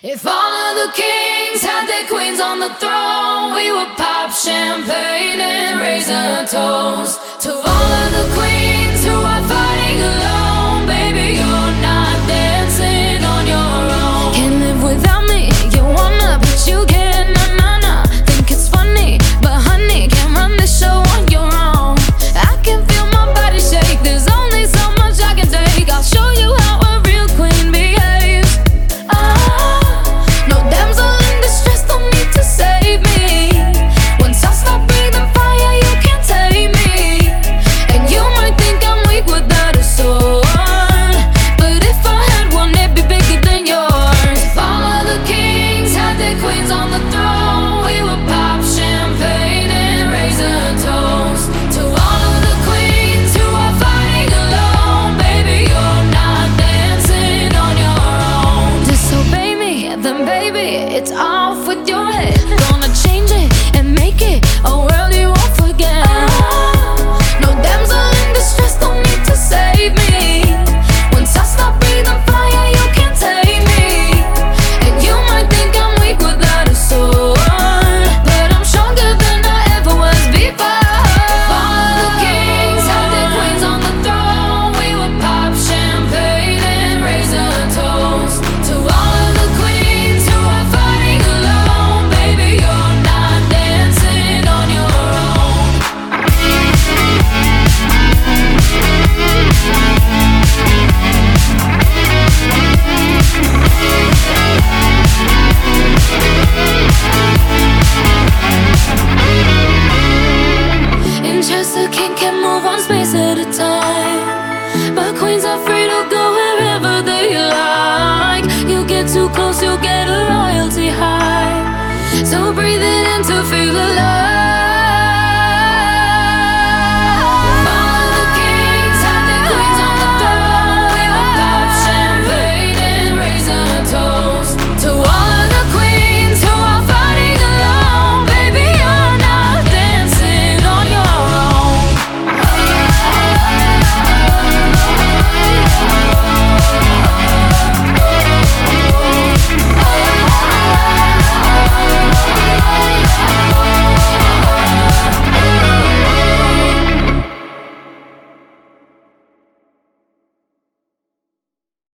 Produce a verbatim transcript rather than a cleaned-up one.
If all of the kings had their queens on the throne, we would pop champagne and raise a toast to all of the queens who are fighting alone. Baby, you're not dancing on your own. Can't live without me, you wanna, but you can't. Nah, nah, nah. Think it's funny, but honey, can't run this show on your own. I can feel my body shake, there's only so much I can take. I'll show you how a real queen behaves. Ah, no damsel in distress, don't need to save me. Once I start breathing fire, you can't take me. And you might think I'm weak without a sword, but if I had one, it'd be bigger than yours. If all of the kings had their queens on the throne, we would pop champagne and raise a toast to all of the queens who are fighting alone. Baby, you're not dancing on your own. Disobey me, then baby, it's off with your head. Gonna change it and make it a world you won't forget. No damsel in distress, don't need to save me. Once I stop breathing fire, you can't take me. And you might think I'm weak without a sword, but I'm stronger than I ever was before. If all of the kings had their queens on the throne, we would pop champagne and raise a toast to all of the queens who are fighting alone. Baby, you're not dancing on your own. In Chester, king can move one space at a time, but queens are free to go wherever they like. You get too close, you'll get a royalty high, so breathe it in to feel alive.